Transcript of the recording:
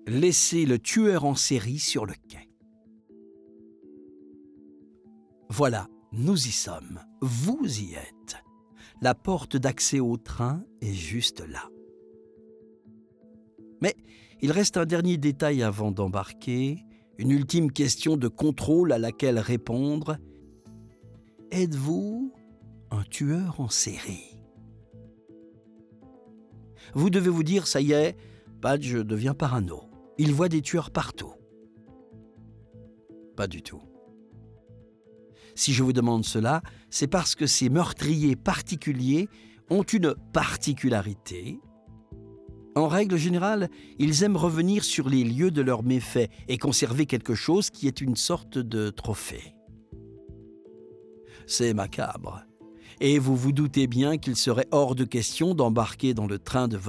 laisser le tueur en série sur le quai. Voilà, nous y sommes, vous y êtes. La porte d'accès au train est juste là. Mais il reste un dernier détail avant d'embarquer, une ultime question de contrôle à laquelle répondre. Êtes-vous un tueur en série? Vous devez vous dire, ça y est, Padge devient parano. Il voit des tueurs partout. Pas du tout. Si je vous demande cela, c'est parce que ces meurtriers particuliers ont une particularité. En règle générale, ils aiment revenir sur les lieux de leurs méfaits et conserver quelque chose qui est une sorte de trophée. C'est macabre. Et vous vous doutez bien qu'il serait hors de question d'embarquer dans le train de